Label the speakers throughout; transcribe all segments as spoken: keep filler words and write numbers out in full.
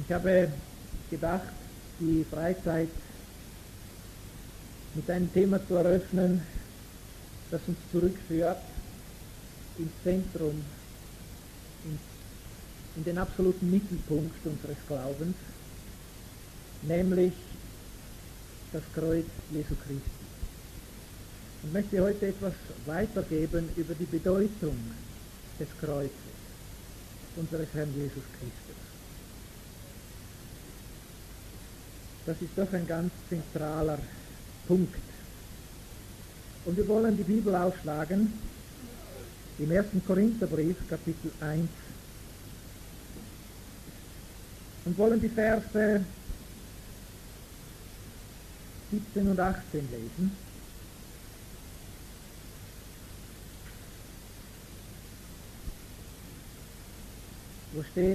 Speaker 1: Ich habe gedacht, die Freizeit mit einem Thema zu eröffnen, das uns zurückführt ins Zentrum, in, in den absoluten Mittelpunkt unseres Glaubens, nämlich das Kreuz Jesu Christi. Ich möchte heute etwas weitergeben über die Bedeutung des Kreuzes unseres Herrn Jesus Christus. Das ist doch ein ganz zentraler Punkt. Und wir wollen die Bibel aufschlagen im ersten Korintherbrief, Kapitel eins, und wollen die Verse siebzehn und achtzehn lesen. Wo steht: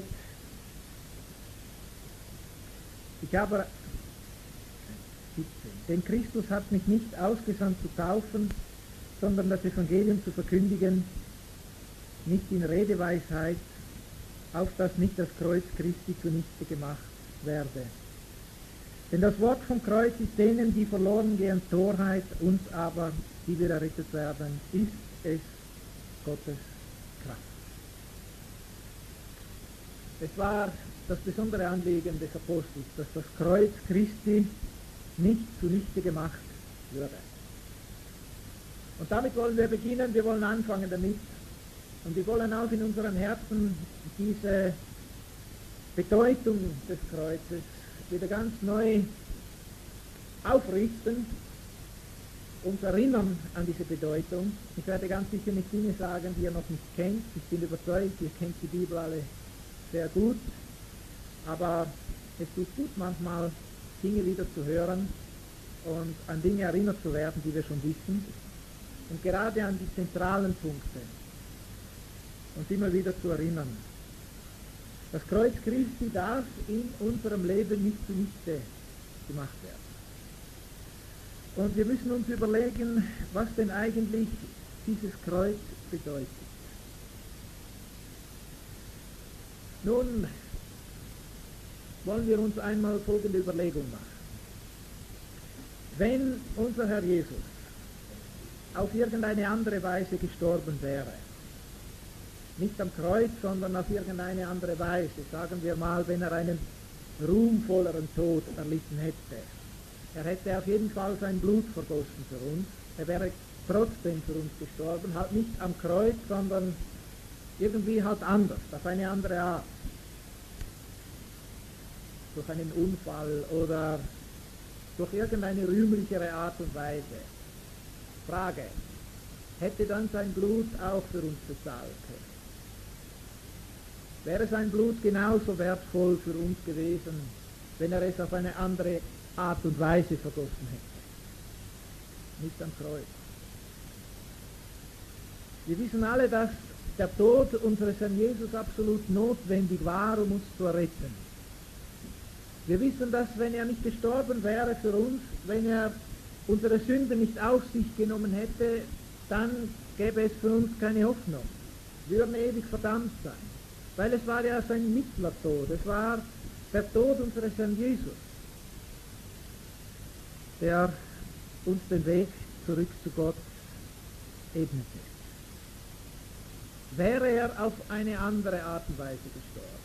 Speaker 1: Ich habe siebzehn. Denn Christus hat mich nicht ausgesandt zu taufen, sondern das Evangelium zu verkündigen, nicht in Redeweisheit, auf dass nicht das Kreuz Christi zunichte gemacht werde. Denn das Wort vom Kreuz ist denen, die verloren gehen, Torheit, uns aber, die wir errettet werden, ist es Gottes Kraft. Es war das besondere Anliegen des Apostels, dass das Kreuz Christi nicht zunichte gemacht würde. Und damit wollen wir beginnen, wir wollen anfangen damit. Und wir wollen auch in unserem Herzen diese Bedeutung des Kreuzes wieder ganz neu aufrichten, uns erinnern an diese Bedeutung. Ich werde ganz sicher nicht Dinge sagen, die ihr noch nicht kennt. Ich bin überzeugt, ihr kennt die Bibel alle sehr gut. Aber es tut gut, manchmal Dinge wieder zu hören und an Dinge erinnert zu werden, die wir schon wissen. Und gerade an die zentralen Punkte uns immer wieder zu erinnern. Das Kreuz Christi darf in unserem Leben nicht zunichte gemacht werden. Und wir müssen uns überlegen, was denn eigentlich dieses Kreuz bedeutet. Nun wollen wir uns einmal folgende Überlegung machen. Wenn unser Herr Jesus auf irgendeine andere Weise gestorben wäre, nicht am Kreuz, sondern auf irgendeine andere Weise, sagen wir mal, wenn er einen ruhmvolleren Tod erlitten hätte, er hätte auf jeden Fall sein Blut vergossen für uns, er wäre trotzdem für uns gestorben, halt nicht am Kreuz, sondern irgendwie halt anders, auf eine andere Art, durch einen Unfall oder durch irgendeine rühmlichere Art und Weise. Frage: Hätte dann sein Blut auch für uns bezahlt können? Wäre sein Blut genauso wertvoll für uns gewesen, wenn er es auf eine andere Art und Weise vergossen hätte? Nicht am Kreuz. Wir wissen alle, dass der Tod unseres Herrn Jesus absolut notwendig war, um uns zu erretten. Wir wissen, dass wenn er nicht gestorben wäre für uns, wenn er unsere Sünde nicht auf sich genommen hätte, dann gäbe es für uns keine Hoffnung. Wir würden ewig verdammt sein. Weil es war ja sein Mittlertod, es war der Tod unseres Herrn Jesus, der uns den Weg zurück zu Gott ebnete. Wäre er auf eine andere Art und Weise gestorben,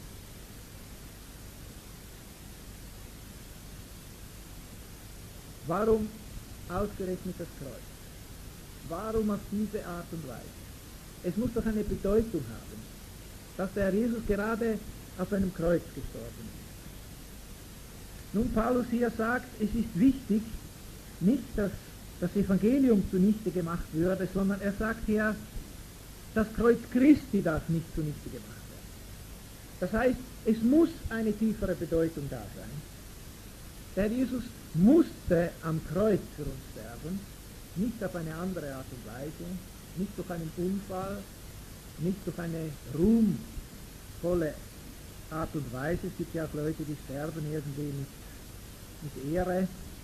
Speaker 1: warum ausgerechnet das Kreuz? Warum auf diese Art und Weise? Es muss doch eine Bedeutung haben, dass der Herr Jesus gerade auf einem Kreuz gestorben ist. Nun, Paulus hier sagt, es ist wichtig, nicht, dass das Evangelium zunichte gemacht würde, sondern er sagt hier, das Kreuz Christi darf nicht zunichte gemacht werden. Das heißt, es muss eine tiefere Bedeutung da sein. Der Herr Jesus musste am Kreuz für uns sterben, nicht auf eine andere Art und Weise, nicht durch einen Unfall, nicht durch eine ruhmvolle Art und Weise. Es gibt ja auch Leute, die sterben irgendwie mit, mit Ehre,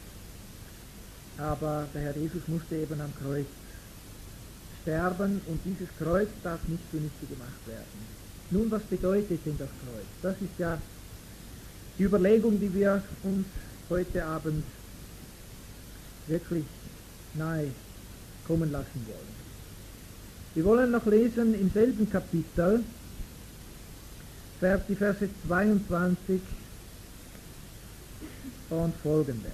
Speaker 1: aber der Herr Jesus musste eben am Kreuz sterben und dieses Kreuz darf nicht zunichte gemacht werden. Nun, was bedeutet denn das Kreuz? Das ist ja die Überlegung, die wir uns heute Abend wirklich nahe kommen lassen wollen. Wir wollen noch lesen im selben Kapitel, Vers, die Verse zweiundzwanzig und folgende.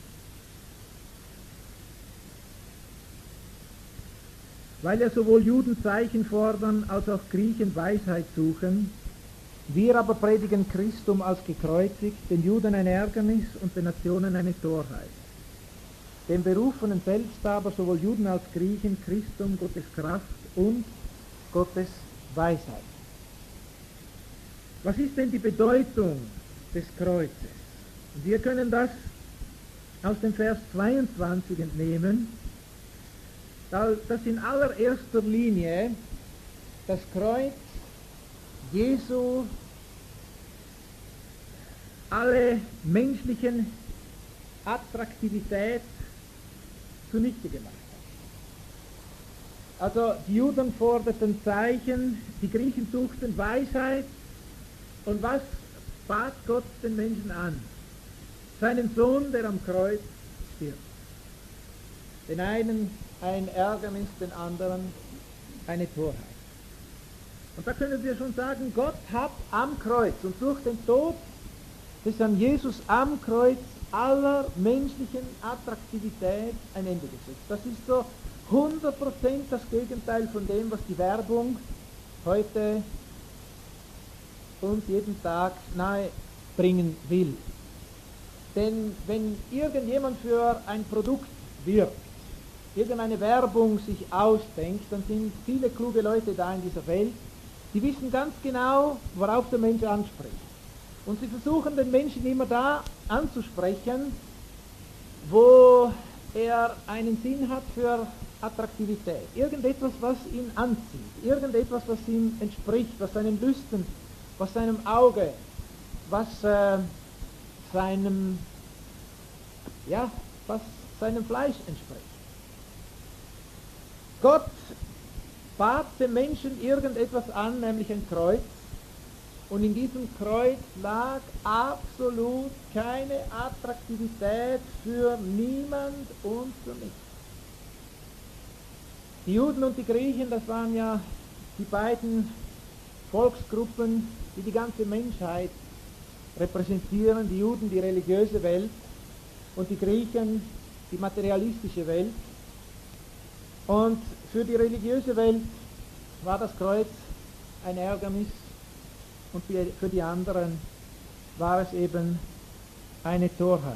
Speaker 1: Weil ja sowohl Juden Zeichen fordern, als auch Griechen Weisheit suchen, wir aber predigen Christum als gekreuzigt, den Juden ein Ärgernis und den Nationen eine Torheit. Den Berufenen selbst aber, sowohl Juden als Griechen, Christum, Gottes Kraft und Gottes Weisheit. Was ist denn die Bedeutung des Kreuzes? Wir können das aus dem Vers zweiundzwanzig entnehmen, dass in allererster Linie das Kreuz Jesu alle menschlichen Attraktivität zunichte gemacht hat. Also die Juden forderten Zeichen, die Griechen suchten Weisheit, und was bat Gott den Menschen an? Seinen Sohn, der am Kreuz stirbt. Den einen ein Ärgernis, den anderen eine Torheit. Und da können wir schon sagen, Gott hat am Kreuz und durch den Tod des Herrn Jesus am Kreuz aller menschlichen Attraktivität ein Ende gesetzt. Das ist so hundert Prozent das Gegenteil von dem, was die Werbung heute uns jeden Tag nahe bringen will. Denn wenn irgendjemand für ein Produkt wirbt, irgendeine Werbung sich ausdenkt, dann sind viele kluge Leute da in dieser Welt, die wissen ganz genau, worauf der Mensch anspricht. Und sie versuchen den Menschen immer da anzusprechen, wo er einen Sinn hat für Attraktivität. Irgendetwas, was ihn anzieht, irgendetwas, was ihm entspricht, was seinen Lüsten, was seinem Auge, was äh, seinem, ja, was seinem Fleisch entspricht. Gott bat dem Menschen irgendetwas an, nämlich ein Kreuz, und in diesem Kreuz lag absolut keine Attraktivität für niemand und für nichts. Die Juden und die Griechen, das waren ja die beiden Volksgruppen, die die ganze Menschheit repräsentieren, die Juden die religiöse Welt und die Griechen die materialistische Welt. Und für die religiöse Welt war das Kreuz ein Ärgernis und für die anderen war es eben eine Torheit.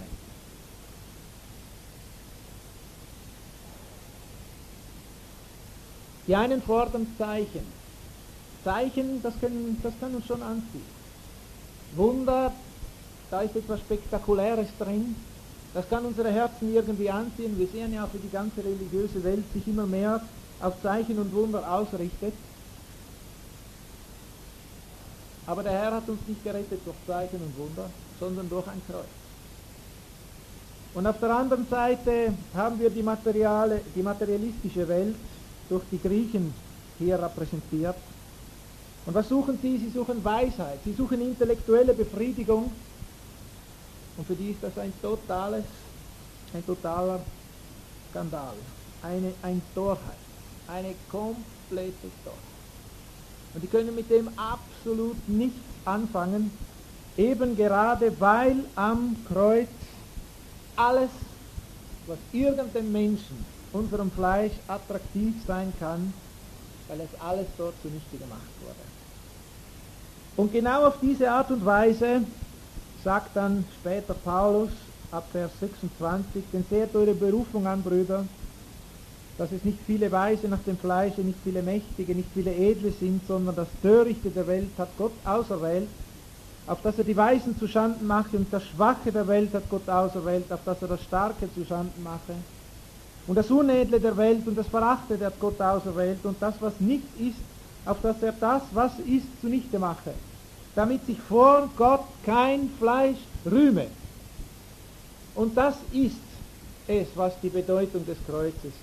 Speaker 1: Die einen fordern Zeichen. Zeichen, das, können, das kann uns schon anziehen. Wunder, da ist etwas Spektakuläres drin. Das kann unsere Herzen irgendwie anziehen. Wir sehen ja auch, wie die ganze religiöse Welt sich immer mehr auf Zeichen und Wunder ausrichtet. Aber der Herr hat uns nicht gerettet durch Zeichen und Wunder, sondern durch ein Kreuz. Und auf der anderen Seite haben wir die, Materiale, die materialistische Welt durch die Griechen hier repräsentiert. Und was suchen sie? Sie suchen Weisheit, sie suchen intellektuelle Befriedigung. Und für die ist das ein totales, ein totaler Skandal, eine, ein Torheit, eine komplette Torheit. Und die können mit dem absolut nichts anfangen, eben gerade weil am Kreuz alles, was irgendeinem Menschen, unserem Fleisch attraktiv sein kann, weil es alles dort zunichte gemacht wurde. Und genau auf diese Art und Weise sagt dann später Paulus ab Vers sechsundzwanzig, denn seht eure Berufung an, Brüder, dass es nicht viele Weise nach dem Fleische, nicht viele Mächtige, nicht viele Edle sind, sondern das Törichte der Welt hat Gott auserwählt, auf dass er die Weisen zuschanden mache, und das Schwache der Welt hat Gott auserwählt, auf dass er das Starke zuschanden mache. Und das Unedle der Welt und das Verachtete hat Gott auserwählt, und das, was nicht ist, auf dass er das, was ist, zunichte mache, damit sich vor Gott kein Fleisch rühme. Und das ist es, was die Bedeutung des Kreuzes ist.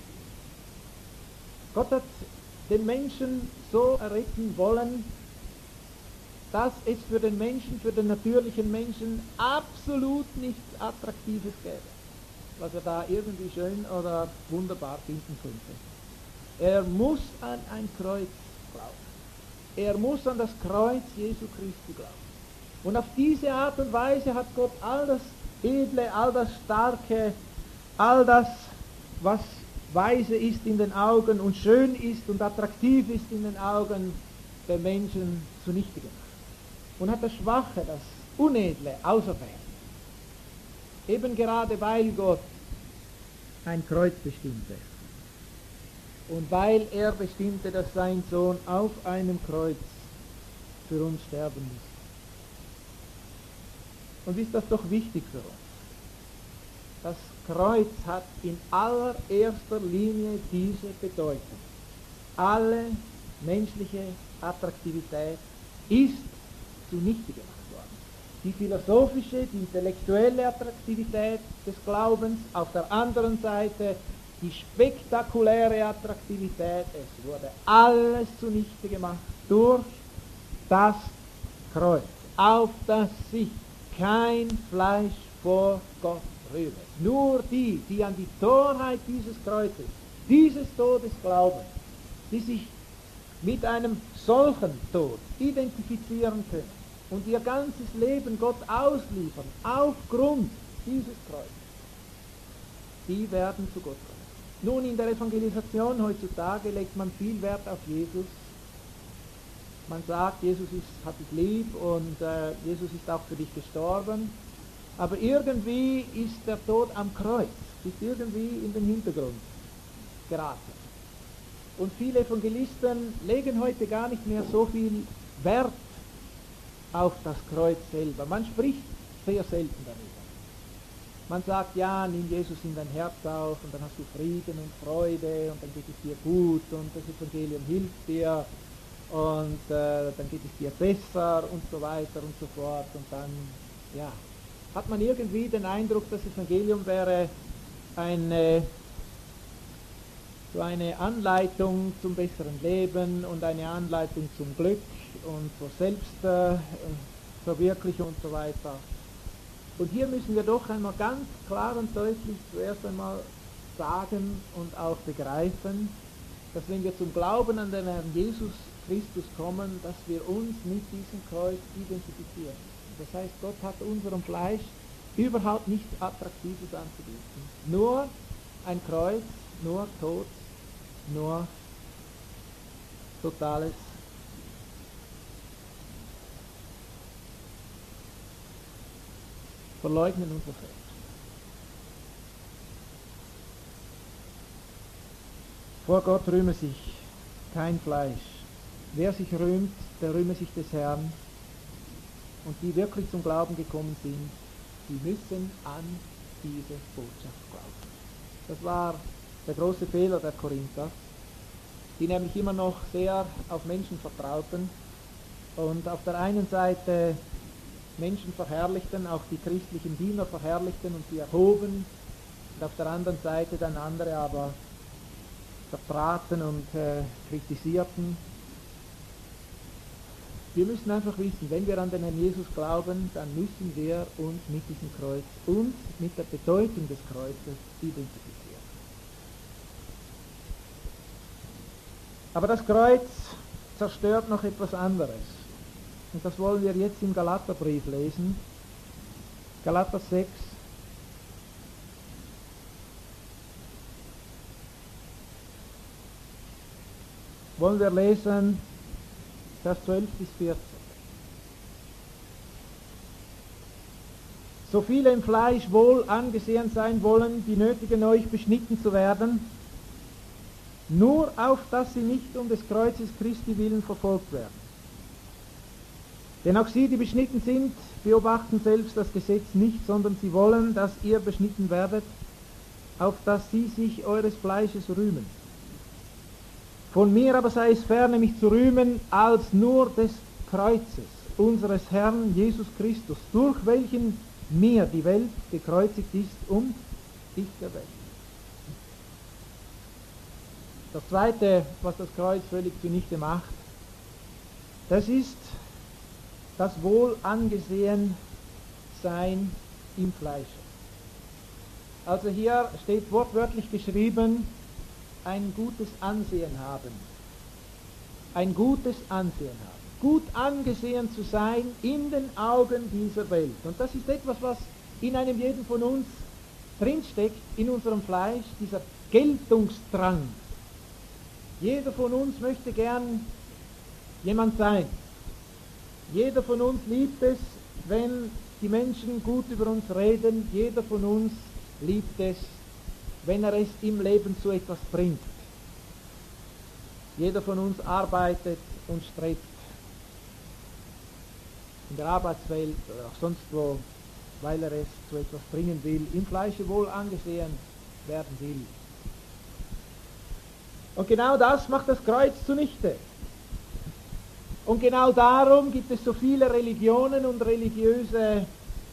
Speaker 1: Gott hat den Menschen so erretten wollen, dass es für den Menschen, für den natürlichen Menschen absolut nichts Attraktives gäbe, was er da irgendwie schön oder wunderbar finden könnte. Er muss an ein Kreuz glauben. Er muss an das Kreuz Jesu Christi glauben. Und auf diese Art und Weise hat Gott all das Edle, all das Starke, all das, was weise ist in den Augen und schön ist und attraktiv ist in den Augen der Menschen zunichte gemacht. Und hat das Schwache, das Unedle auserwählt. Eben gerade weil Gott ein Kreuz bestimmte. Und weil er bestimmte, dass sein Sohn auf einem Kreuz für uns sterben muss. Und ist das doch wichtig für uns? Das Kreuz hat in allererster Linie diese Bedeutung. Alle menschliche Attraktivität ist zunichte gemacht worden. Die philosophische, die intellektuelle Attraktivität des Glaubens, auf der anderen Seite die spektakuläre Attraktivität, es wurde alles zunichte gemacht durch das Kreuz, auf das sich kein Fleisch vor Gott rühre. Nur die, die an die Torheit dieses Kreuzes, dieses Todes glauben, die sich mit einem solchen Tod identifizieren können und ihr ganzes Leben Gott ausliefern, aufgrund dieses Kreuzes, die werden zu Gott kommen. Nun, in der Evangelisation heutzutage legt man viel Wert auf Jesus. Man sagt, Jesus ist, hat dich lieb und äh, Jesus ist auch für dich gestorben. Aber irgendwie ist der Tod am Kreuz, ist irgendwie in den Hintergrund geraten. Und viele Evangelisten legen heute gar nicht mehr so viel Wert auf das Kreuz selber. Man spricht sehr selten darüber. Man sagt, ja, nimm Jesus in dein Herz auf und dann hast du Frieden und Freude und dann geht es dir gut und das Evangelium hilft dir und äh, dann geht es dir besser und so weiter und so fort. Und dann, ja, hat man irgendwie den Eindruck, das Evangelium wäre eine, so eine Anleitung zum besseren Leben und eine Anleitung zum Glück und zur Selbstverwirklichung und so weiter. Und hier müssen wir doch einmal ganz klar und deutlich zuerst einmal sagen und auch begreifen, dass wenn wir zum Glauben an den Herrn Jesus Christus kommen, dass wir uns mit diesem Kreuz identifizieren. Das heißt, Gott hat unserem Fleisch überhaupt nichts Attraktives anzubieten. Nur ein Kreuz, nur Tod, nur totales Verleugnen unserer selbst. Vor Gott rühme sich kein Fleisch. Wer sich rühmt, der rühme sich des Herrn. Und die wirklich zum Glauben gekommen sind, die müssen an diese Botschaft glauben. Das war der große Fehler der Korinther, die nämlich immer noch sehr auf Menschen vertrauten und auf der einen Seite Menschen verherrlichten, auch die christlichen Diener verherrlichten und sie erhoben, und auf der anderen Seite dann andere aber vertraten und äh, kritisierten. Wir müssen einfach wissen, wenn wir an den Herrn Jesus glauben, dann müssen wir uns mit diesem Kreuz und mit der Bedeutung des Kreuzes identifizieren. Aber das Kreuz zerstört noch etwas anderes. Und das wollen wir jetzt im Galaterbrief lesen. Galater sechs. Wollen wir lesen Vers zwölf bis vierzehn. So viele im Fleisch wohl angesehen sein wollen, die nötigen euch, beschnitten zu werden, nur auf dass sie nicht um des Kreuzes Christi willen verfolgt werden. Denn auch sie, die beschnitten sind, beobachten selbst das Gesetz nicht, sondern sie wollen, dass ihr beschnitten werdet, auf dass sie sich eures Fleisches rühmen. Von mir aber sei es ferne, mich zu rühmen, als nur des Kreuzes unseres Herrn Jesus Christus, durch welchen mir die Welt gekreuzigt ist und ich der Welt. Das Zweite, was das Kreuz völlig zunichte macht, das ist das Wohl angesehen sein im Fleische. Also hier steht wortwörtlich geschrieben, ein gutes Ansehen haben. Ein gutes Ansehen haben. Gut angesehen zu sein in den Augen dieser Welt. Und das ist etwas, was in einem jeden von uns drinsteckt, in unserem Fleisch, dieser Geltungsdrang. Jeder von uns möchte gern jemand sein. Jeder von uns liebt es, wenn die Menschen gut über uns reden. Jeder von uns liebt es, wenn er es im Leben zu etwas bringt. Jeder von uns arbeitet und strebt in der Arbeitswelt oder auch sonst wo, weil er es zu etwas bringen will, im Fleische wohl angesehen werden will. Und genau das macht das Kreuz zunichte. Und genau darum gibt es so viele Religionen und religiöse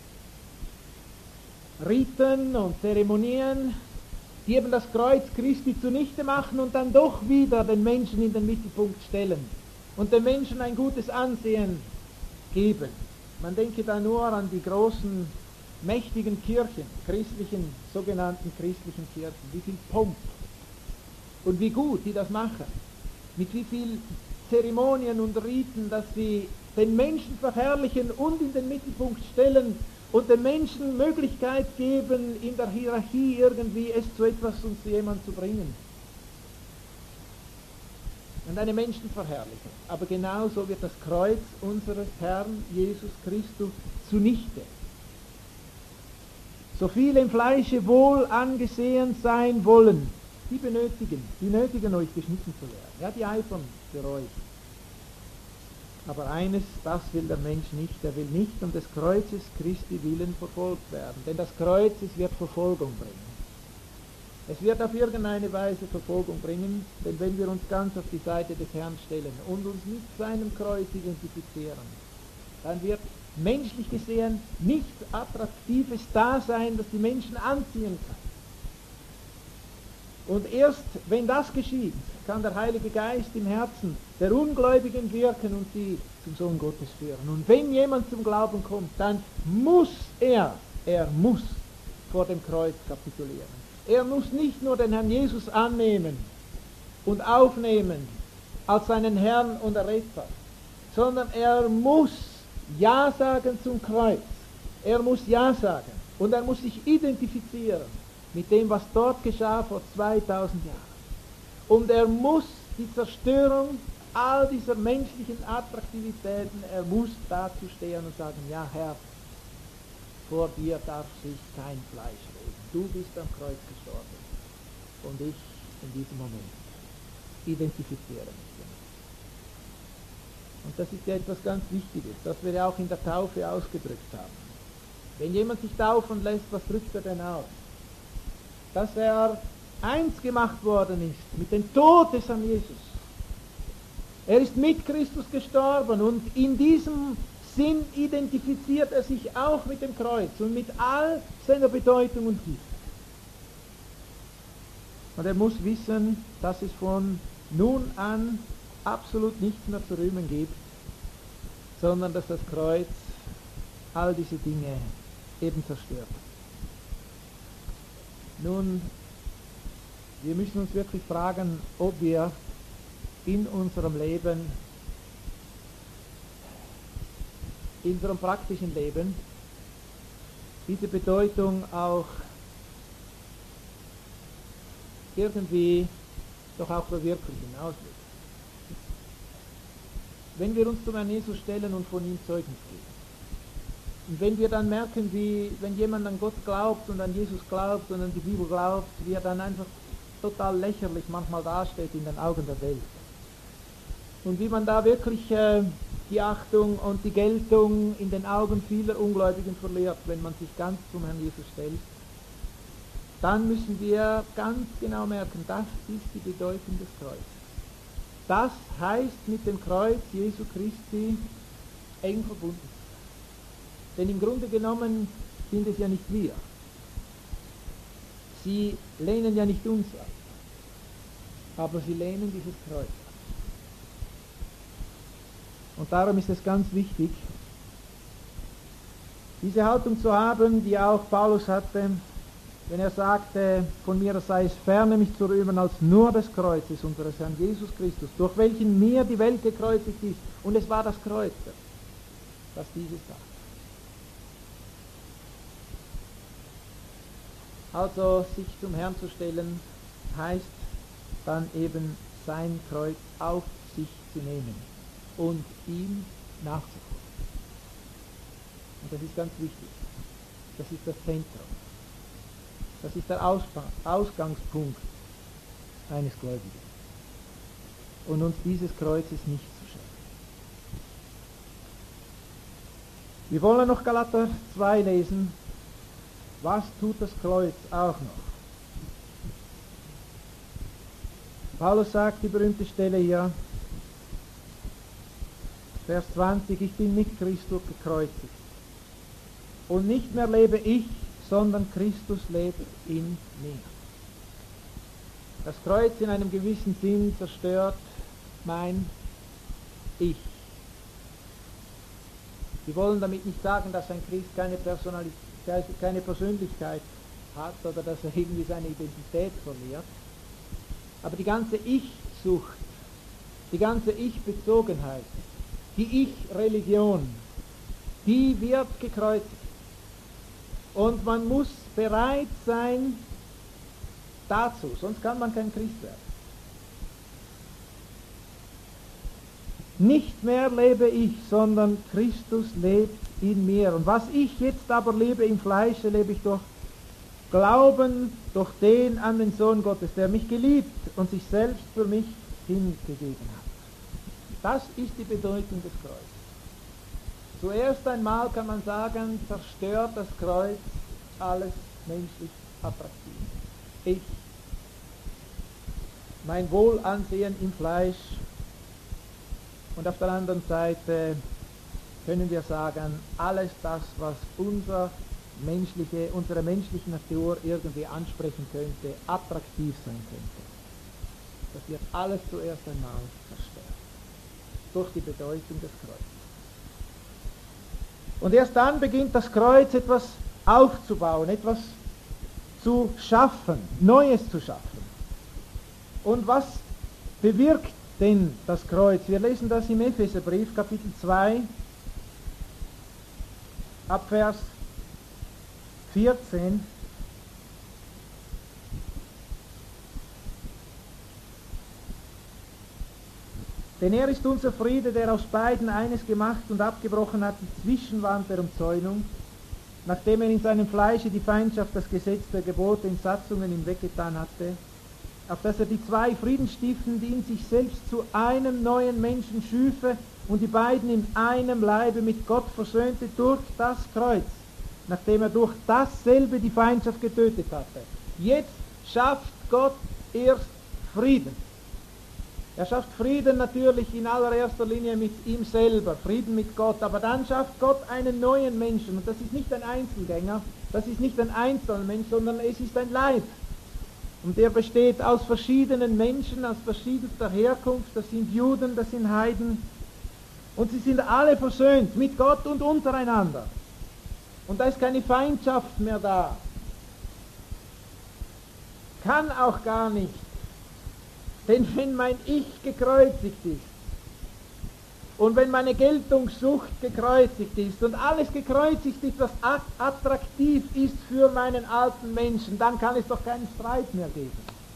Speaker 1: Riten und Zeremonien, die eben das Kreuz Christi zunichte machen und dann doch wieder den Menschen in den Mittelpunkt stellen und den Menschen ein gutes Ansehen geben. Man denke da nur an die großen, mächtigen Kirchen, christlichen, sogenannten christlichen Kirchen, wie viel Pomp und wie gut die das machen, mit wie viel Zeremonien und Riten, dass sie den Menschen verherrlichen und in den Mittelpunkt stellen und den Menschen Möglichkeit geben, in der Hierarchie irgendwie es zu etwas und zu jemandem zu bringen. Und eine Menschenverherrlichung. Aber genauso wird das Kreuz unseres Herrn Jesus Christus zunichte. So viele im Fleische wohl angesehen sein wollen, die benötigen, die nötigen euch geschnitten zu werden. Ja, die eifern für euch. Aber eines, das will der Mensch nicht. Er will nicht um des Kreuzes Christi willen verfolgt werden. Denn das Kreuz, es wird Verfolgung bringen. Es wird auf irgendeine Weise Verfolgung bringen, denn wenn wir uns ganz auf die Seite des Herrn stellen und uns mit seinem Kreuz identifizieren, dann wird menschlich gesehen nichts Attraktives da sein, das die Menschen anziehen kann. Und erst wenn das geschieht, kann der Heilige Geist im Herzen der Ungläubigen wirken und sie zum Sohn Gottes führen. Und wenn jemand zum Glauben kommt, dann muss er, er muss vor dem Kreuz kapitulieren. Er muss nicht nur den Herrn Jesus annehmen und aufnehmen als seinen Herrn und Erretter, sondern er muss Ja sagen zum Kreuz. Er muss Ja sagen und er muss sich identifizieren mit dem, was dort geschah vor zweitausend Jahren. Und er muss die Zerstörung all dieser menschlichen Attraktivitäten, er muss dazu stehen und sagen, ja Herr, vor dir darf sich kein Fleisch regen. Du bist am Kreuz gestorben und ich in diesem Moment identifiziere mich damit. Und das ist ja etwas ganz Wichtiges, das wir ja auch in der Taufe ausgedrückt haben. Wenn jemand sich taufen lässt, was drückt er denn aus? Dass er eins gemacht worden ist mit dem Tod des Herrn Jesus. Er ist mit Christus gestorben und in diesem Sinn identifiziert er sich auch mit dem Kreuz und mit all seiner Bedeutung und Tiefe. Und er muss wissen, dass es von nun an absolut nichts mehr zu rühmen gibt, sondern dass das Kreuz all diese Dinge eben zerstört. Nun, wir müssen uns wirklich fragen, ob wir in unserem Leben, in unserem praktischen Leben, diese Bedeutung auch irgendwie doch auch verwirklichen, ausleben. Wenn wir uns zum Herrn Jesus stellen und von ihm Zeugnis geben, und wenn wir dann merken, wie, wenn jemand an Gott glaubt und an Jesus glaubt und an die Bibel glaubt, wie er dann einfach total lächerlich manchmal dasteht in den Augen der Welt. Und wie man da wirklich äh, die Achtung und die Geltung in den Augen vieler Ungläubigen verliert, wenn man sich ganz zum Herrn Jesus stellt, dann müssen wir ganz genau merken, das ist die Bedeutung des Kreuzes. Das heißt, mit dem Kreuz Jesu Christi eng verbunden zu sein. Denn im Grunde genommen sind es ja nicht wir. Sie lehnen ja nicht uns ab, aber sie lehnen dieses Kreuz ab. Und darum ist es ganz wichtig, Diese Haltung zu haben, die auch Paulus hatte, wenn er sagte, von mir sei es ferne, mich zu rühmen als nur des Kreuzes unseres Herrn Jesus Christus, durch welchen mir die Welt gekreuzigt ist. Und es war das Kreuz, das dieses tat. Also sich zum Herrn zu stellen, heißt dann eben sein Kreuz auf sich zu nehmen und ihm nachzufolgen. Und das ist ganz wichtig. Das ist das Zentrum. Das ist der Ausgangspunkt eines Gläubigen. Und uns dieses Kreuzes nicht zu schämen. Wir wollen noch Galater zwei lesen. Was tut das Kreuz auch noch? Paulus sagt die berühmte Stelle hier, Vers zwanzig, ich bin mit Christus gekreuzigt. Und nicht mehr lebe ich, sondern Christus lebt in mir. Das Kreuz in einem gewissen Sinn zerstört mein Ich. Wir wollen damit nicht sagen, dass ein Christ keine Personalität, keine Persönlichkeit hat oder dass er irgendwie seine Identität verliert. Aber die ganze Ich-Sucht, die ganze Ich-Bezogenheit, die Ich-Religion, die wird gekreuzigt. Und man muss bereit sein dazu, sonst kann man kein Christ werden. Nicht mehr lebe ich, sondern Christus lebt in mir. Und was ich jetzt aber lebe im Fleische, lebe ich durch Glauben, durch den an den Sohn Gottes, der mich geliebt und sich selbst für mich hingegeben hat. Das ist die Bedeutung des Kreuzes. Zuerst einmal kann man sagen, zerstört das Kreuz alles menschlich attraktiv. Ich, mein Wohlansehen im Fleisch, und auf der anderen Seite können wir sagen, alles das, was unser menschliche, unsere menschliche Natur irgendwie ansprechen könnte, attraktiv sein könnte. Das wird alles zuerst einmal zerstört. Durch die Bedeutung des Kreuzes. Und erst dann beginnt das Kreuz etwas aufzubauen, etwas zu schaffen, Neues zu schaffen. Und was bewirkt denn das Kreuz? Wir lesen das im Epheserbrief, Kapitel zwei, ab Vers vierzehn. Denn er ist unser Friede, der aus beiden eines gemacht und abgebrochen hat, die Zwischenwand der Umzäunung, nachdem er in seinem Fleische die Feindschaft, das Gesetz der Gebote in Satzungen ihm weggetan hatte, auf dass er die zwei Frieden stiften, die in sich selbst zu einem neuen Menschen schüfe und die beiden in einem Leibe mit Gott versöhnte durch das Kreuz, nachdem er durch dasselbe die Feindschaft getötet hatte. Jetzt schafft Gott erst Frieden. Er schafft Frieden natürlich in allererster Linie mit ihm selber, Frieden mit Gott, aber dann schafft Gott einen neuen Menschen. Und das ist nicht ein Einzelgänger, das ist nicht ein Einzelmensch, sondern es ist ein Leib. Und der besteht aus verschiedenen Menschen, aus verschiedenster Herkunft, das sind Juden, das sind Heiden. Und sie sind alle versöhnt mit Gott und untereinander. Und da ist keine Feindschaft mehr da. Kann auch gar nicht. Denn wenn mein Ich gekreuzigt ist und wenn meine Geltungssucht gekreuzigt ist und alles gekreuzigt ist, was attraktiv ist für meinen alten Menschen, dann kann es doch keinen Streit mehr geben.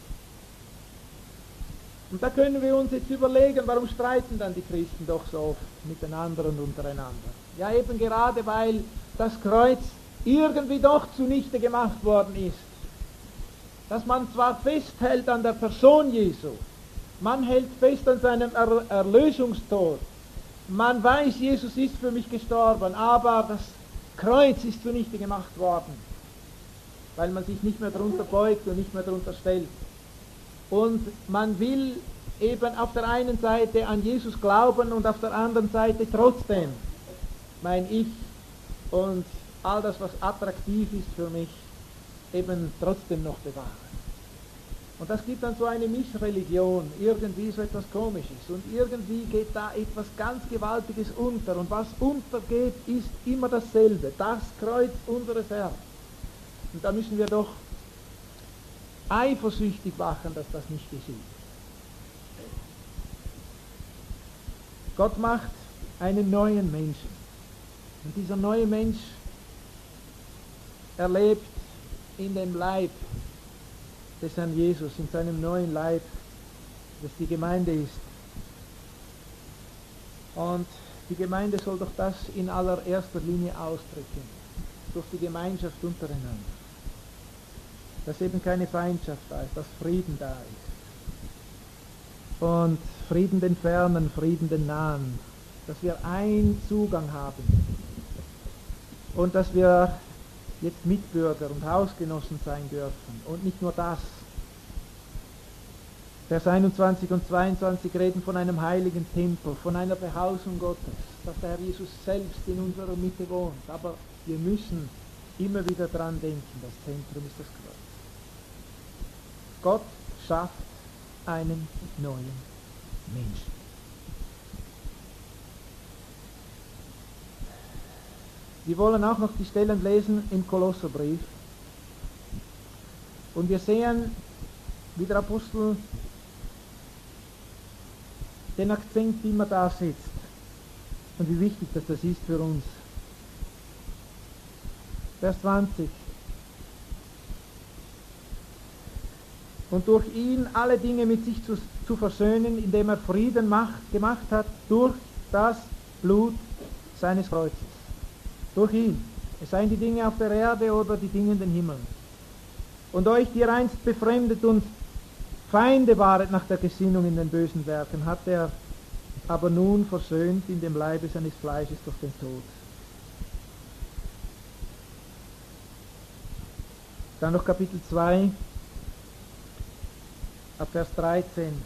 Speaker 1: Und da können wir uns jetzt überlegen, warum streiten dann die Christen doch so oft miteinander und untereinander. Ja, eben gerade weil das Kreuz irgendwie doch zunichte gemacht worden ist. Dass man zwar festhält an der Person Jesu, man hält fest an seinem er Erlösungstod, man weiß, Jesus ist für mich gestorben, aber das Kreuz ist zunichte gemacht worden, weil man sich nicht mehr darunter beugt und nicht mehr darunter stellt. Und man will eben auf der einen Seite an Jesus glauben und auf der anderen Seite trotzdem mein Ich und all das, was attraktiv ist für mich, eben trotzdem noch bewahren. Und das gibt dann so eine Mischreligion, irgendwie so etwas Komisches. Und irgendwie geht da etwas ganz Gewaltiges unter. Und was untergeht, ist immer dasselbe. Das Kreuz unseres Herrn. Und da müssen wir doch eifersüchtig machen, dass das nicht geschieht. Gott macht einen neuen Menschen. Und dieser neue Mensch erlebt in dem Leib des Herrn Jesus, in seinem neuen Leib, das die Gemeinde ist. Und die Gemeinde soll doch das in allererster Linie ausdrücken, durch die Gemeinschaft untereinander. Dass eben keine Feindschaft da ist, dass Frieden da ist. Und Frieden den Fernen, Frieden den Nahen. Dass wir einen Zugang haben. Und dass wir jetzt Mitbürger und Hausgenossen sein dürfen. Und nicht nur das. Vers einundzwanzig und zweiundzwanzig reden von einem heiligen Tempel, von einer Behausung Gottes, dass der Herr Jesus selbst in unserer Mitte wohnt. Aber wir müssen immer wieder dran denken, das Zentrum ist das Kreuz. Gott schafft einen neuen Menschen. Wir wollen auch noch die Stellen lesen im Kolosserbrief. Und wir sehen, wie der Apostel den Akzent immer da setzt. Und wie wichtig dass das ist für uns. Vers zwanzig. Und durch ihn alle Dinge mit sich zu, zu versöhnen, indem er Frieden macht, gemacht hat durch das Blut seines Kreuzes. Durch ihn. Es seien die Dinge auf der Erde oder die Dinge in den Himmeln. Und euch, die ihr einst befremdet und Feinde waret nach der Gesinnung in den bösen Werken, hat er aber nun versöhnt in dem Leibe seines Fleisches durch den Tod. Dann noch Kapitel zwei, ab Vers dreizehn.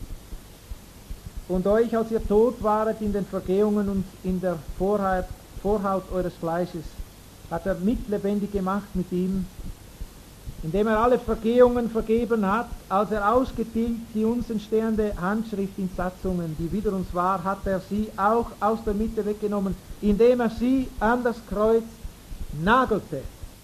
Speaker 1: Und euch, als ihr tot waret in den Vergehungen und in der Vorhaut, Vorhaut eures Fleisches, hat er mitlebendig gemacht mit ihm, indem er alle Vergehungen vergeben hat, als er ausgetilgt die uns entstehende Handschrift in Satzungen, die wider uns war, hat er sie auch aus der Mitte weggenommen, indem er sie an das Kreuz nagelte.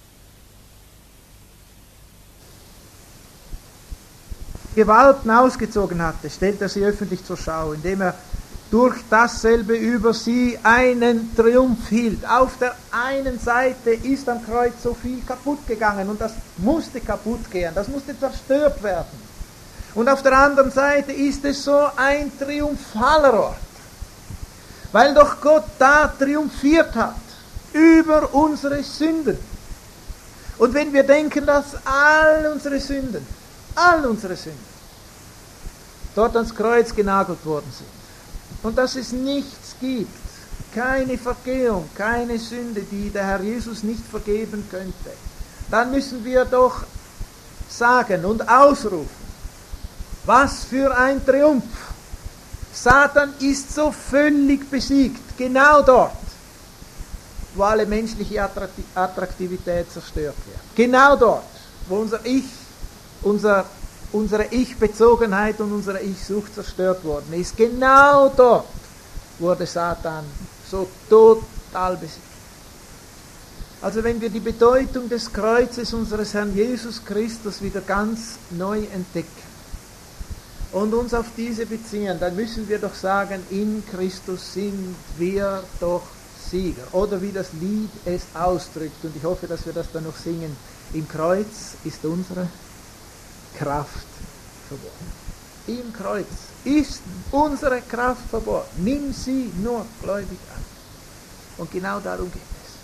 Speaker 1: Gewalten ausgezogen hatte, stellt er sie öffentlich zur Schau, indem er durch dasselbe über sie einen Triumph hielt. Auf der einen Seite ist am Kreuz so viel kaputt gegangen und das musste kaputt gehen, das musste zerstört werden. Und auf der anderen Seite ist es so ein triumphaler Ort, weil doch Gott da triumphiert hat über unsere Sünden. Und wenn wir denken, dass all unsere Sünden, all unsere Sünden dort ans Kreuz genagelt worden sind, und dass es nichts gibt, keine Vergehung, keine Sünde, die der Herr Jesus nicht vergeben könnte, dann müssen wir doch sagen und ausrufen, was für ein Triumph! Satan ist so völlig besiegt, genau dort, wo alle menschliche Attraktivität zerstört wird. Genau dort, wo unser Ich, unser unsere Ich-Bezogenheit und unsere Ich-Sucht zerstört worden ist. Genau dort wurde Satan so total besiegt. Also wenn wir die Bedeutung des Kreuzes unseres Herrn Jesus Christus wieder ganz neu entdecken und uns auf diese beziehen, dann müssen wir doch sagen, in Christus sind wir doch Sieger. Oder wie das Lied es ausdrückt, und ich hoffe, dass wir das dann noch singen, im Kreuz ist unsere Kraft verborgen. Im Kreuz ist unsere Kraft verborgen. Nimm sie nur gläubig an. Und genau darum geht es.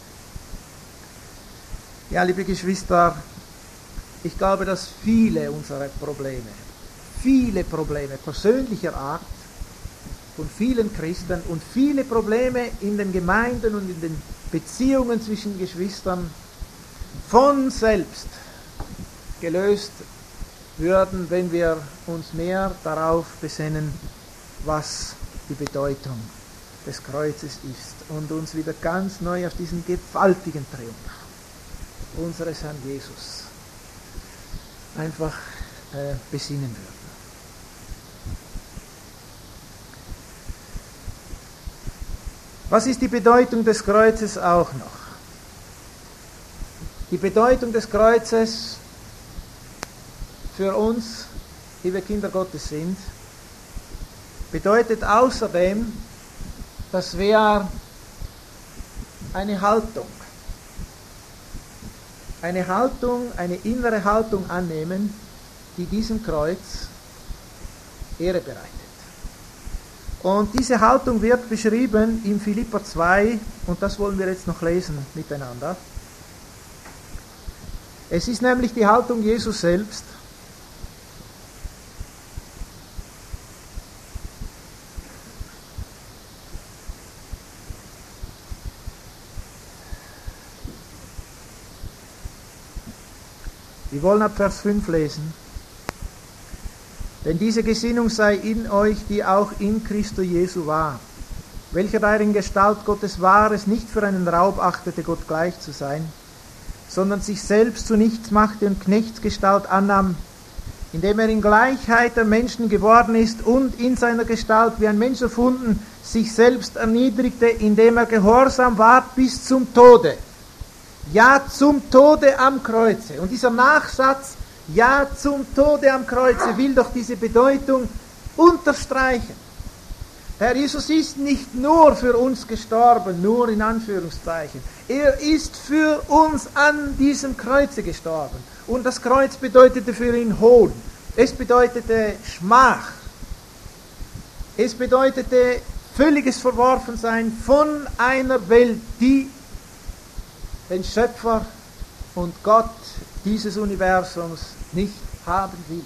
Speaker 1: Ja, liebe Geschwister, ich glaube, dass viele unserer Probleme, viele Probleme persönlicher Art von vielen Christen und viele Probleme in den Gemeinden und in den Beziehungen zwischen Geschwistern von selbst gelöst würden, wenn wir uns mehr darauf besinnen, was die Bedeutung des Kreuzes ist und uns wieder ganz neu auf diesen gewaltigen Triumph unseres Herrn Jesus einfach äh, besinnen würden. Was ist die Bedeutung des Kreuzes auch noch? Die Bedeutung des Kreuzes für uns, die wir Kinder Gottes sind, bedeutet außerdem, dass wir eine Haltung, eine Haltung, eine innere Haltung annehmen, die diesem Kreuz Ehre bereitet. Und diese Haltung wird beschrieben in Philipper zwei, und das wollen wir jetzt noch lesen miteinander. Es ist nämlich die Haltung Jesus selbst. Wir wollen ab Vers fünf lesen. Denn diese Gesinnung sei in euch, die auch in Christo Jesu war, welcher da in Gestalt Gottes war, es nicht für einen Raub achtete, Gott gleich zu sein, sondern sich selbst zu nichts machte und Knechtsgestalt annahm, indem er in Gleichheit der Menschen geworden ist und in seiner Gestalt wie ein Mensch erfunden, sich selbst erniedrigte, indem er gehorsam ward bis zum Tode. Ja, zum Tode am Kreuze. Und dieser Nachsatz, ja, zum Tode am Kreuze, will doch diese Bedeutung unterstreichen. Herr Jesus ist nicht nur für uns gestorben, nur in Anführungszeichen. Er ist für uns an diesem Kreuze gestorben. Und das Kreuz bedeutete für ihn Hohn. Es bedeutete Schmach. Es bedeutete völliges Verworfensein von einer Welt, die den Schöpfer und Gott dieses Universums nicht haben will.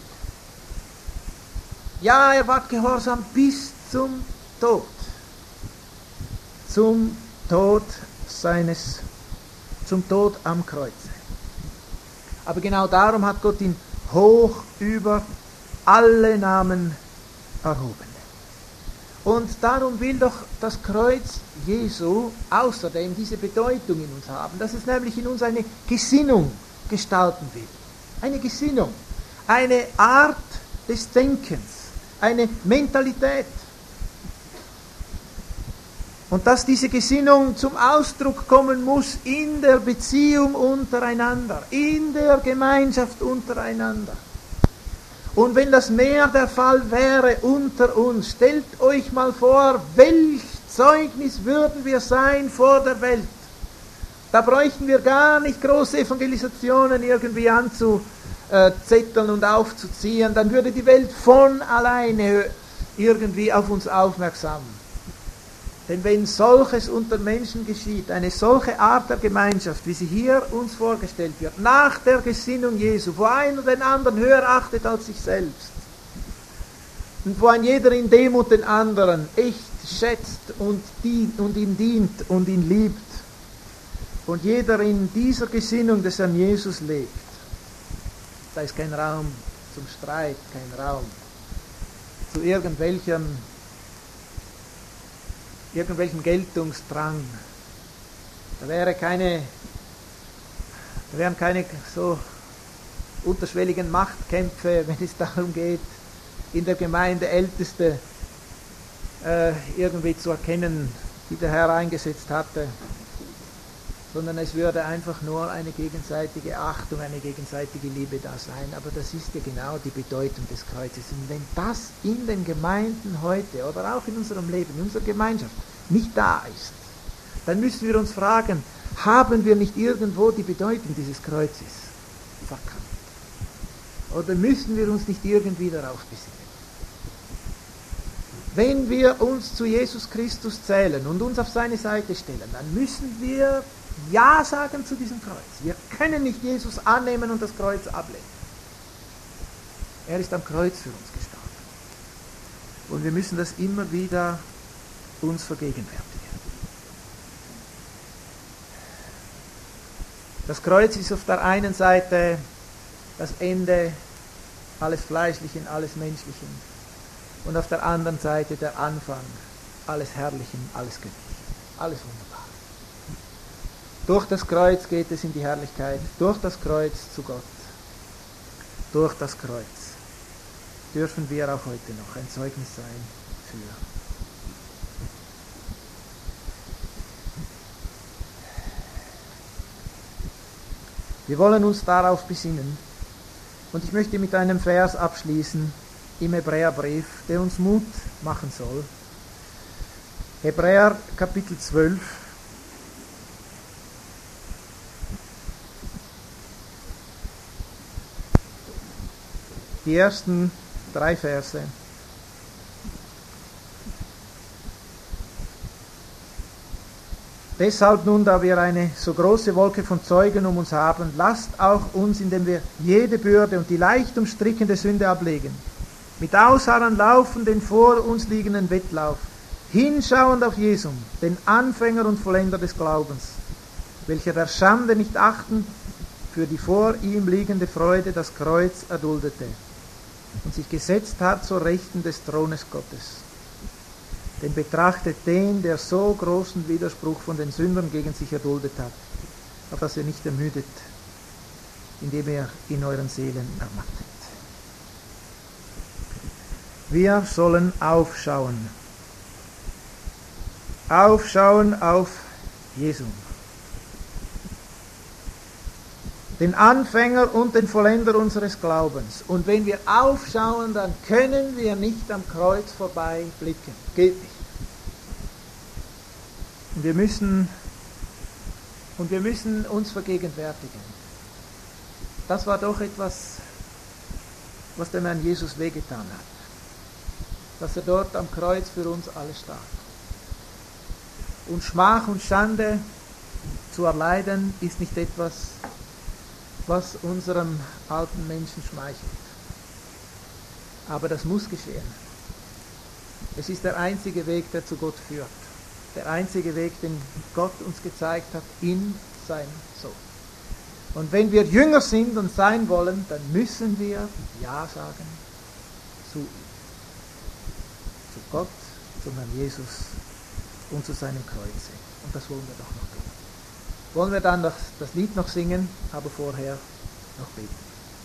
Speaker 1: Ja, er war gehorsam bis zum Tod. Zum Tod seines, zum Tod am Kreuze. Aber genau darum hat Gott ihn hoch über alle Namen erhoben. Und darum will doch das Kreuz Jesu außerdem diese Bedeutung in uns haben, dass es nämlich in uns eine Gesinnung gestalten will. Eine Gesinnung, eine Art des Denkens, eine Mentalität. Und dass diese Gesinnung zum Ausdruck kommen muss in der Beziehung untereinander, in der Gemeinschaft untereinander. Und wenn das mehr der Fall wäre unter uns, stellt euch mal vor, welch Zeugnis würden wir sein vor der Welt. Da bräuchten wir gar nicht große Evangelisationen irgendwie anzuzetteln und aufzuziehen. Dann würde die Welt von alleine irgendwie auf uns aufmerksam. Denn wenn solches unter Menschen geschieht, eine solche Art der Gemeinschaft, wie sie hier uns vorgestellt wird, nach der Gesinnung Jesu, wo einer den anderen höher achtet als sich selbst, und wo ein jeder in Demut den anderen echt schätzt und, dient, und ihm dient und ihn liebt, und jeder in dieser Gesinnung des Herrn Jesus lebt, da ist kein Raum zum Streit, kein Raum zu irgendwelchem irgendwelchen Geltungsdrang. Da wäre keine, da wären keine so unterschwelligen Machtkämpfe, wenn es darum geht, in der Gemeinde Älteste äh, irgendwie zu erkennen, die der Herr eingesetzt hatte, sondern es würde einfach nur eine gegenseitige Achtung, eine gegenseitige Liebe da sein. Aber das ist ja genau die Bedeutung des Kreuzes. Und wenn das in den Gemeinden heute oder auch in unserem Leben, in unserer Gemeinschaft nicht da ist, dann müssen wir uns fragen, haben wir nicht irgendwo die Bedeutung dieses Kreuzes verkannt? Oder müssen wir uns nicht irgendwie darauf besinnen? Wenn wir uns zu Jesus Christus zählen und uns auf seine Seite stellen, dann müssen wir Ja sagen zu diesem Kreuz. Wir können nicht Jesus annehmen und das Kreuz ablehnen. Er ist am Kreuz für uns gestorben. Und wir müssen das immer wieder uns vergegenwärtigen. Das Kreuz ist auf der einen Seite das Ende alles Fleischlichen, alles Menschlichen und auf der anderen Seite der Anfang alles Herrlichen, alles Göttlichen, alles wunderbar. Durch das Kreuz geht es in die Herrlichkeit, durch das Kreuz zu Gott, durch das Kreuz
Speaker 2: dürfen wir auch heute noch ein Zeugnis sein für. Wir wollen uns darauf besinnen. Und ich möchte mit einem Vers abschließen im Hebräerbrief, der uns Mut machen soll. Hebräer Kapitel zwölf. Die ersten drei Verse. Deshalb nun, da wir eine so große Wolke von Zeugen um uns haben, lasst auch uns, indem wir jede Bürde und die leicht umstrickende Sünde ablegen, mit Ausharren laufen den vor uns liegenden Wettlauf, hinschauend auf Jesum, den Anfänger und Vollender des Glaubens, welcher der Schande nicht achten, für die vor ihm liegende Freude das Kreuz erduldete und sich gesetzt hat zur Rechten des Thrones Gottes. Denn betrachtet den, der so großen Widerspruch von den Sündern gegen sich erduldet hat, auf dass ihr nicht ermüdet, indem er in euren Seelen ermattet. Wir sollen aufschauen. Aufschauen auf Jesum, den Anfänger und den Vollender unseres Glaubens. Und wenn wir aufschauen, dann können wir nicht am Kreuz vorbei blicken. Geht nicht. Und wir müssen, und wir müssen uns vergegenwärtigen. Das war doch etwas, was dem Herrn Jesus wehgetan hat. Dass er dort am Kreuz für uns alle starb. Und Schmach und Schande zu erleiden, ist nicht etwas, was unserem alten Menschen schmeichelt. Aber das muss geschehen. Es ist der einzige Weg, der zu Gott führt. Der einzige Weg, den Gott uns gezeigt hat in seinem Sohn. Und wenn wir Jünger sind und sein wollen, dann müssen wir Ja sagen zu ihm. Zu Gott, zu Herrn Jesus und zu seinem Kreuze. Und das wollen wir doch noch tun. Wollen wir dann das, das Lied noch singen, aber vorher noch beten.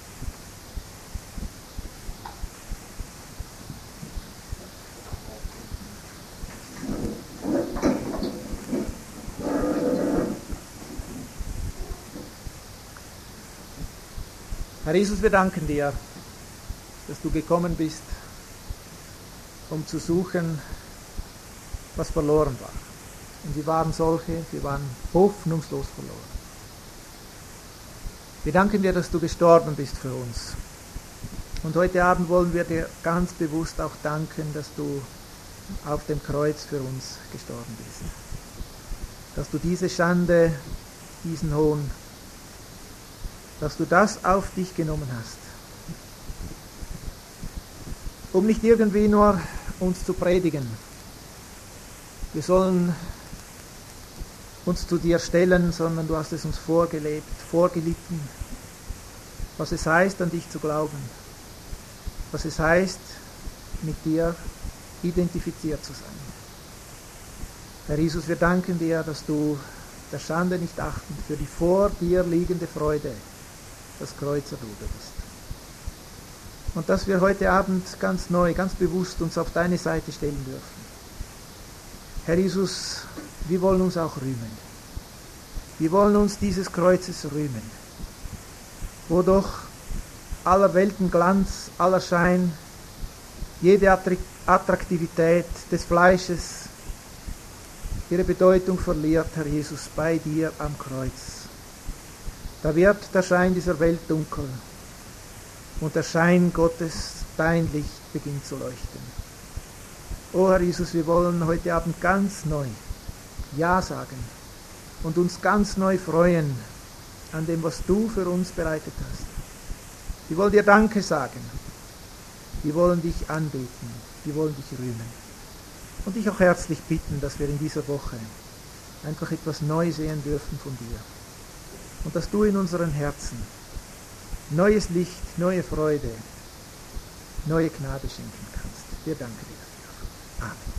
Speaker 2: Herr Jesus, wir danken dir, dass du gekommen bist, um zu suchen, was verloren war. Und wir waren solche, wir waren hoffnungslos verloren. Wir danken dir, dass du gestorben bist für uns. Und heute Abend wollen wir dir ganz bewusst auch danken, dass du auf dem Kreuz für uns gestorben bist. Dass du diese Schande, diesen Hohn, dass du das auf dich genommen hast. Um nicht irgendwie nur uns zu predigen. Wir sollen uns zu dir stellen, sondern du hast es uns vorgelebt, vorgelitten, was es heißt, an dich zu glauben, was es heißt, mit dir identifiziert zu sein. Herr Jesus, wir danken dir, dass du der Schande nicht achtend für die vor dir liegende Freude das Kreuz erduldet ist. Und dass wir heute Abend ganz neu, ganz bewusst uns auf deine Seite stellen dürfen. Herr Jesus, wir wollen uns auch rühmen. Wir wollen uns dieses Kreuzes rühmen, wo doch aller Weltenglanz, aller Schein, jede Attraktivität des Fleisches ihre Bedeutung verliert, Herr Jesus, bei dir am Kreuz. Da wird der Schein dieser Welt dunkel und der Schein Gottes, dein Licht, beginnt zu leuchten. O Herr Jesus, wir wollen heute Abend ganz neu Ja sagen und uns ganz neu freuen an dem, was du für uns bereitet hast. Wir wollen dir Danke sagen. Wir wollen dich anbeten. Wir wollen dich rühmen. Und dich auch herzlich bitten, dass wir in dieser Woche einfach etwas neu sehen dürfen von dir. Und dass du in unseren Herzen neues Licht, neue Freude, neue Gnade schenken kannst. Wir danken dir dafür. Amen.